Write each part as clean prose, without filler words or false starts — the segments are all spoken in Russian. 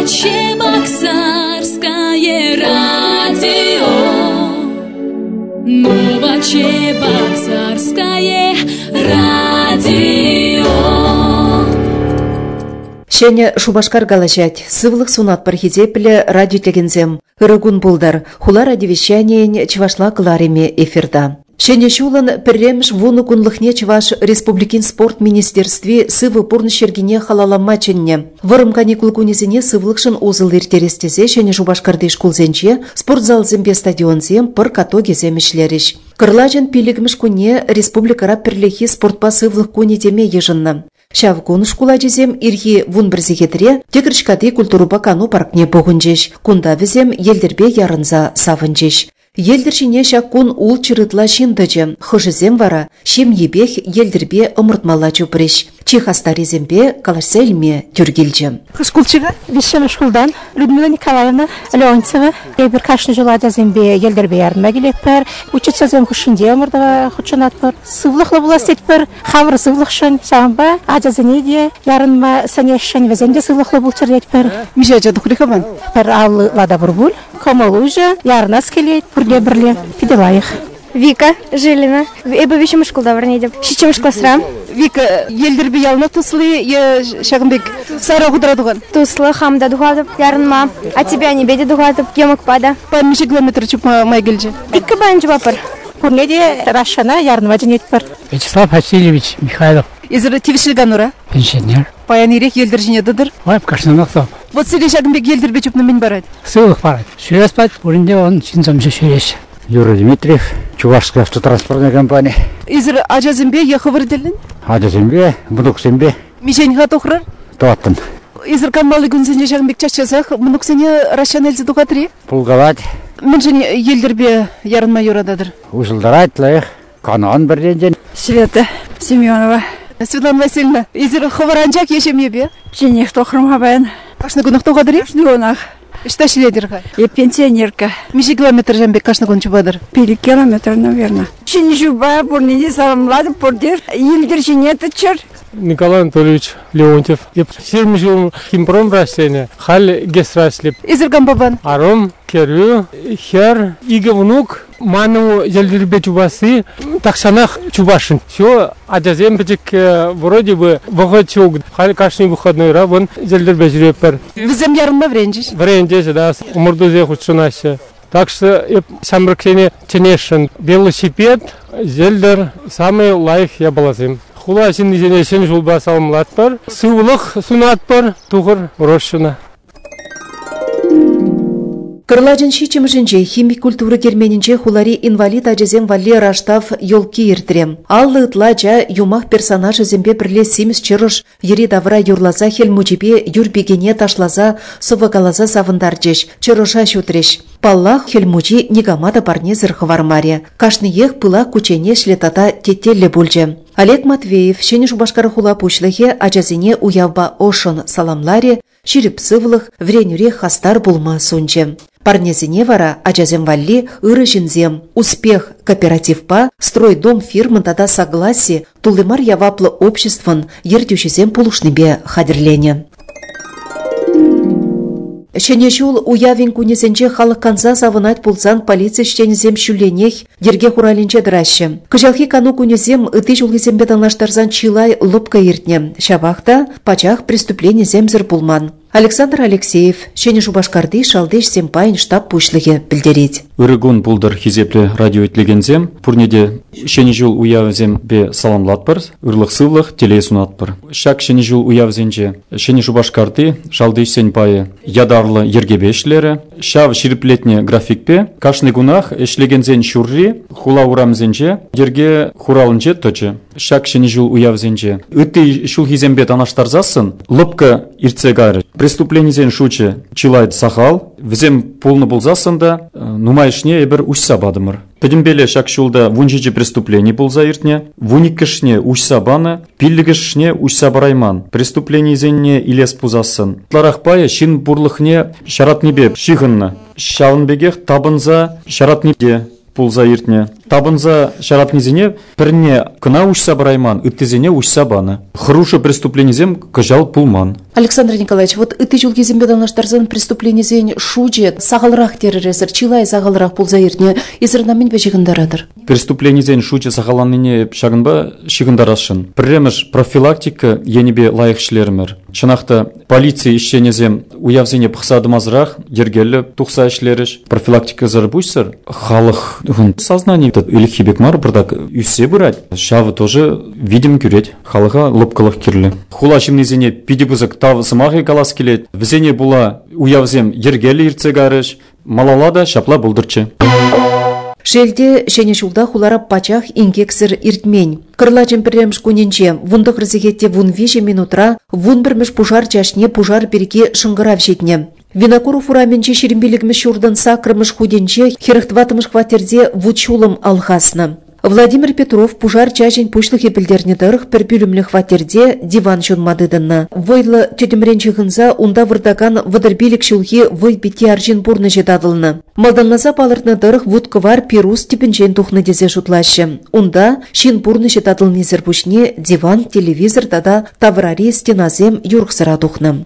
Новочебоксарское радио. Новочебоксарское радио. Шене Шубашкар галачать, сывлых сунат пархидепеле радио тегензем. Ирыгун булдар, хула радиовещание чевашла клариме эфирда. Шене шулан перремш вуну кунлыхне чеваш республикин спорт министерстве сывы пурны шергине халаламаченне. Вырым каникул кунезине сывлыкшын узыл иртерестезе шене Шубашкарды шкулзенче спортзал зембе стадионзем пыр катоге земишлериш. Кырлажен пилигмеш куне республикара перлехи спортпа сывлых кунетеме ежынна. Шавгун шкуладезем ирхи вун бірзегетіре текіршкады культурупа кану паркне бұғынжеш. Кунда візем елдербе ярынза савынжеш. Елдершіне шаккун ул чырытла шиндыжы, хыжызем вара, шем ебех елдербе ымыртмала чупрыш. Чихастаризембе калашсельме тюргилжем. Шкулчыга вещем шкулдан Людмила Николаевна Леонцева. Ебір кашны жылада зембе елдербе ярынма келекпер. Учиться зем хушинде омырдава хучынатпыр. Сывлықлы буластетпір. Хавры сывлықшын сағынба. Аджазынеде ярынма санешшын веземде сывлықлы булчыр етпір. Мижаджа дұқлиқабан? Пір авлы лада бурбуль. Комалужа ярына скелет. Пүрле бірле. Пиделайық. Вика Жилина. Эбі вещем шкулда варнедем. Шичем шкласрам. Вика, елдербе ялына туслы, шағынбек сара худра дуған? Туслы, хамда дуғадып, ярынма. А тебя не беде дуғадып, емік пада. Пан меше километр чуп май келжі? Иккі бәнжі бапыр. Пүрледе рашана ярынма жинетпір. Вячеслав Васильевич Михайлов. Изір тивішілган ұра? Пенсионер. Паян ирек елдер жіне дыдыр? Ой, кашнанақтау. Вот сіле шағынбек елдербе чупны мен барады? Сылық барады. Шүйес байды, өрінде оның чинзамшы шүйес. Юрий Дмитриев, Чувашская автотранспортная компания. Изір ажазымбе ехывыр делін? Ажазымбе, Мунуксембе. Мишеньға тоқырар? Тоттын. Изір каммалы күнзіне шағынбек чашчасақ, Мунуксене Рашан әлзі дұғатыры? Пулгалать. Мен және елдербе ярынма юрададыр. Ушылдарать лайық, канан бірден. Света Семенова. Светлана Васильевна, изір хывыранчак ешемебе? Женех тоқырма баян. Кашны күнік тоғадыры? Ждуонақ. Что шледерға? Я пенсионерка. Миші километр жәмбек кашны күн чубадыр? 5 километр, наверное. Шын жуба, бұрнеде саламлады, бұрдер. Елдер жинеті чыр. Николай Анатольевич Леонтьев. Я 7 жыл химпром растения, халь гесраслип. Изірган бабан? Аром, керю, хер, иге внук, ману елдербе чубасы, такшанах чубашин. Все, аджазем печек вроде бы выходчук, халь кашный выходной рабон елдербе жүреппер. Візем ярынма вренжиш? Вренжиш, да, умырдузе худшынасы. Так что самраксене тенешин. Велосипед, зельдер, самый лайф я балазим. Хула син изенешин жулба салымлат бар. Сывлық сунат бар, туғыр рошына. Кырлажын шичимжинче химик культура герменинче хулари инвалид ажезем валли раштав ёлки иртрем. Аллы ытлача юмах персонажы зембе бірле симс чырыш ери давра юрлаза хел мучипе юрбегене ташлаза сывыгалаза савындарчеш, чырыша шутреш. Паллах хел мучи нигамада парне зырхывармаре. Кашны ех пыла кучене шлетата тетелле бульже. Олег Матвеев, шене Шубашкар хула пучлыхе ажазине уявба ошын саламларе, ширип сывлых вренюре хастар булма сунче. Парнезине вара ажазем валли ыры жинзем, успех кооперативпа, стройдом фирмын тада согласие, тулымар яваплы обществын ердюшезем пулушныбе хадерлене. Шене жул уявин кунезенче халық канза савынать пулсан полиция штенезем шүленех ерге хуралинче дыраще. Кыжалхи кану кунезем ыты жулгизембе танаштарзан чилай лопка иртне. Шабахта пачах преступление земзер пулман. Александр Алексеев, шене Шубашкарды шалдеш семпайын штаб пушлыге білдерет. Үрігун пулдар хизепле радио етлегензем, пурнеде шене жул уявзем бе саламлатпыр, ырлық сывлық телесунатпыр. Шак шене жул уявзенче, шене Шубашкарды шалдеш семпайы ядарлы ергебешлері, шав шириплетне графикпе, кашны гунах эшлегензен шурри, хула урамзенче, ерге хуралынче точы. Шак шене жул уявзенче. Ыты шул хизембе танаштарзасын, лопка ирце гайры. Преступленизен шуче чилайд сахал, візем полны болзасында, нумайшне ебір ушса бадымыр. Педімбеле шак шулда вунжичи преступление болза иртне, вуникішне ушса баны, пиллігішне ушса барайман. Преступленизенне илес пузасын. Тларахпая шин бурлыхне шаратнебе шихынны. Шавынбегех табынза шаратнебе пулза иртне. Табынза шаратнизене пірне кына ушса барайман, ыттезене ушса баны. Хруша преступленизем кажал пулман. Александр Николаевич, вот эти жул кезембеданлаштарзан преступление зен шуджет, сағалырақ терроресір, чилай сағалырақ пулзаирне, изырнамин бәжігіндарадыр. Преступление зен шуджет сағаланныне шагынба шигындарашын. Премеш профилактика енебе лайықшылерімір. Шынақта полиция ишченезем уявзене пықсадымазырақ, ергелі тұқса ішлеріш. Профилактика зарбушсыр. Халық сознание или хибек мар бұрдак үссе бұрад. Шавы тоже видим күрет. Халыға лыпқылық керлі. Хула шимнезене пидебузык тавысымағы калас келет. Візене була уявзем ергелі ирцегарыш. Малалада шапла бұлдырчы. Шелде шене шулда хулара пачах ингексір иртмень. Кырла жемпіремш куненче, вундық рызығетте вун веше минутра, вун бірміш пужар чашне пужар береке шыңғырав жетне. Винокуру фураменче шерембелігіміш урдан сакрымыш худенче, херықтватымыш хватерде вучулым алхасна. Владимир Петров пужар чажен пушлых епілдерне дырық пір бүлімлі хватерде диван шунмадыдынна. Войлы тетімренчі ғынза унда вырдаган вадырбелік шулхи вой беті аржин бурны жетадылны. Малданласа палыртны дырық вудкывар пирус типінчен тухны дезе жутлашы. Унда шин бурны жетадылны зірбушне диван, телевизор дада таврари стеназем юрқсыра тухны.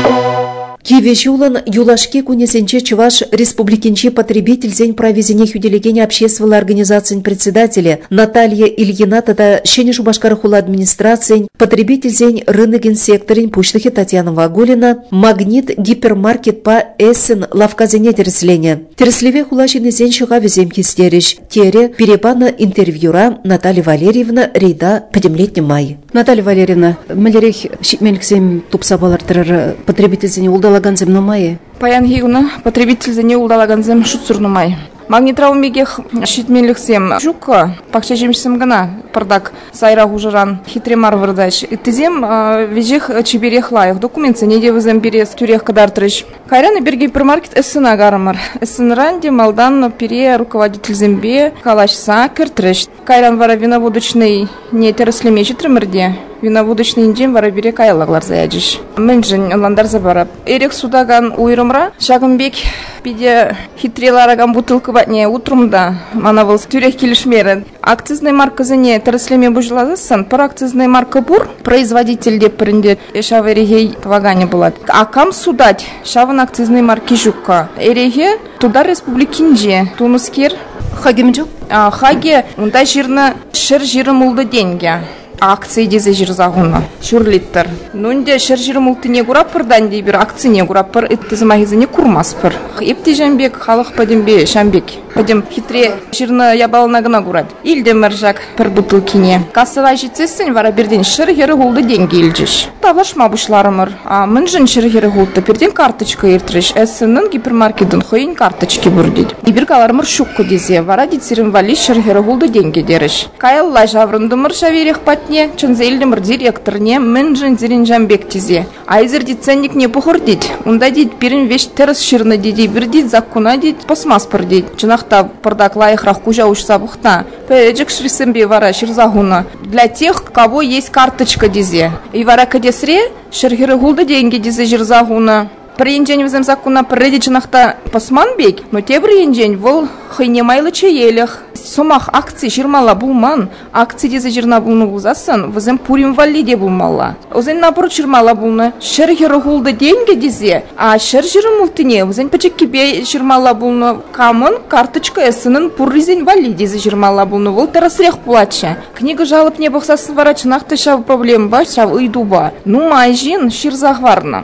Кивешулан юлашке кунесенче Чуваш республикинче потребительзень провезене хюделегене общественной организации председателя Наталья Ильина тада шене Шубашкарахула администрацией потребительзень рыногин секторин пушлыхи Татьяна Вагулина магнит гипермаркет по эссен лавказене тереслене. Тереслеве хулашины зень шуга везем кистериш. Тере перепана интервьюра Наталья Валерьевна рейда 5-летний май. Наталья Валерьевна, мэлерех шитмельксем тупсабалартырар потребительзень улдалаганзем номае? Паян хигуна потребительзене улдалаганзем шутсурнумай. Магнитраумегех шитмелексем жука пакча жемшсем гана пардак сайра хужаран хитремар вырдач. Иттизем вежех чеберех лайых документсе неде вызем берес тюрех кадартрыш. Кайраны бер гипермаркет эссена гармар. Эссенранде малдан пере руководитель зембе калаш сакертрыш. Кайран вара виноводочный не тереслемечи тремерде. Виноводочный индем вара бере кайлаглар заяджиш. Менжин ландар забарап. Эрек судаган уйрымра шагымбек пиде хитрелараган бутылка батне утрумда манавыл тюрех килишмерен. Акцизный марка зане тереслеме бужлазасан, пар акцизный марка бур производитель деп прендет шавы эрегей твагане булат. А кам судать шавын акцизный марки жукка. Эреге туда республикинже тунускер Хагемджу? Хаге унда жирна шыр жирым улды деньги. Акции дезе жирзагуна. Шурлиттер. Нунде шыр жирым улты не гураппыр данди бир акции не гураппыр иттизмахизы не курмаспыр. Ипти жамбек халық падембе шамбек. Падем хитре жирна ябалына гына гурат. Илде мыржак пір бутылкине. Кассыға жетсесін вара берден шыр хері гулды деньги илжиш. Тавлашма бушларымыр. Мынжын шыр хері гулды берден карточка иртриш. Эссінің гипермаркетін хойын карточки бурдид. Ибір каларымыр шукку дезе. Вара дитсерін вали шыр хері гулды деньги дериш. Каялла жаврындымыр шаверех патне. Чынзелдімір директорне мынжын зерін жамбек тезе. Айзыр ценник не пухурдид. Унда дид бірін веш терс шырны диди. Bir dit zakuna dit посмаспыр dit. Чынақта пырдак лайықрақ кужа ушса бұхта. Пәлежік шрисембе вара шырзагуна. Для тех, кого есть карточка дизе. И вара кадесре шыргиры гулды деньги дизе жырзагуна. Приенжень візем закуна прыди чынақта посман бек, но те приенжень вол хыйне майлы чеелех. Сомах акции жирмала булман, акции дезе жирна булны булзасын, візем пурим валиде булмала. Озен наоборот жирмала булны, шыр хиры гулды деньги дизе, а шыр жирым ултыне, візен пачек кебе жирмала булны, камын карточка эсінің пурризен вали дезе жирмала булны, вол терасрех плача. Книга жалоб не бахсасын вара чынақта шав проблем ба, шав ыйдуба. Ну майжин ширзахварна.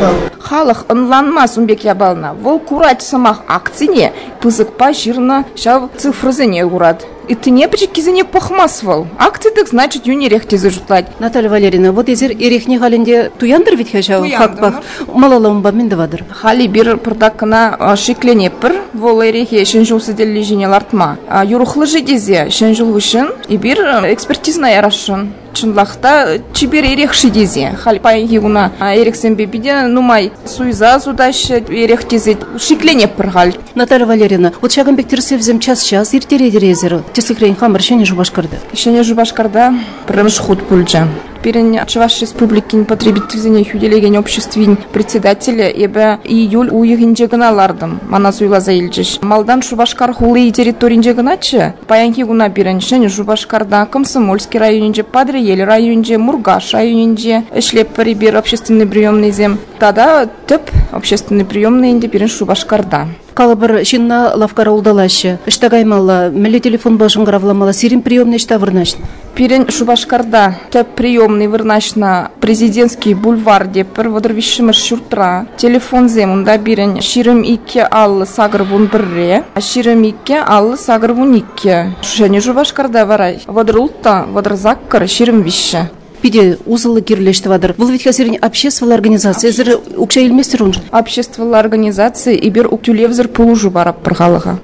Халық ынланмас умбек ябална, вол курать самах акцине, пызыкпа жирна шав цифрызене урад. И ты не пачекизене пахмасвал. Акцидек значит юнерех тезе жутлать. Наталья Валерьевна, вот изер эрехне халинде туяндыр вит хашау хакпах. Малалаумба миндавадыр. Хали бир пырдакына шиклене пыр, вол эрехе шенжул сиделли жине лартма. Юрухлы жидезе шенжул вышын, и бир экспертизна ярашын. Чынлахта чибер эрех шидезе. Хали пай гигуна эрех сембе биде нумай суйза судаш эрех тезе шиклене пыр хал. Наталья Валерьевна, вот шагамбек терсевзем час иртере дерезер. Тесекрейн хамар шене Шубашкарда. Шене Шубашкарда прымш худ пульджа. Перен Чуваш Республикин потребительзине хюделеген обществин председателя эбе июль уйгинже гыналардым. Мана суйла заилжиш. Малдан Шубашкар хулы территоринже гыначы. Паянки гуна биреншен Шубашкарда Комсомольский районинже, Падреель районинже, Мургаш районинже эшлеп прибир общественный приемный зем. Тада төп общественный приемный инде бирен Шубашкарда. Калабыр шинна лавкара улдалашы. Иштагаймалла, милли телефон башын гравламала, сирин приемный ішта вырнашын. Пирен Шубашкарда, төп приемный вырнашна президентский бульвар депер, водыр вишимыр шуртра. Телефон земунда бирен ширым икке аллы сагырбун бірре, ширым икке аллы сагырбун икке. Шушани Шубашкарда варай. Водыр ултта, водыр заккар, ширым виші. Пиде узылы кирлешті вадыр. Бұл витхасерин общественная организация, зір укша елместер он же? Общественная организация и бир уктюлевзір пулужу барап пырғалыға.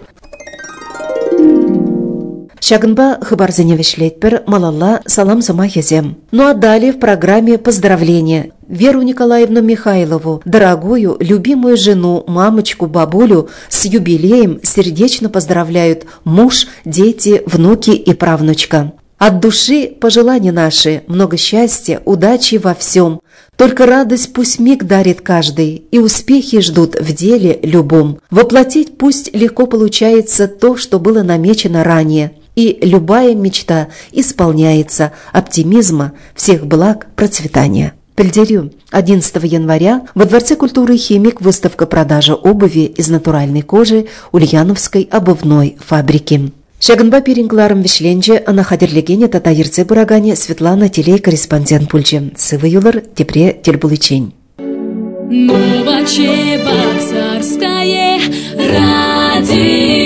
Шагынба хыбарзыне вешлетпер, малалла салам зама езем. Ну а далее в программе поздравления Веру Николаевну Михайлову, дорогую, любимую жену, мамочку, бабулю с юбилеем сердечно поздравляют муж, дети, внуки и правнучка. От души пожелания наши, много счастья, удачи во всем. Только радость пусть миг дарит каждый, и успехи ждут в деле любом. Воплотить пусть легко получается то, что было намечено ранее. И любая мечта исполняется, оптимизма, всех благ, процветания. Пельдерю. 11 января во Дворце культуры «Химик» выставка продажи обуви из натуральной кожи Ульяновской обувной фабрики. Шагынба перингларым вишленже ана хадерлегене татаирце бурагане Светлана Телей корреспондент пульче. Сывы юлар тепре тельбулычень. Новочебоксарское радио.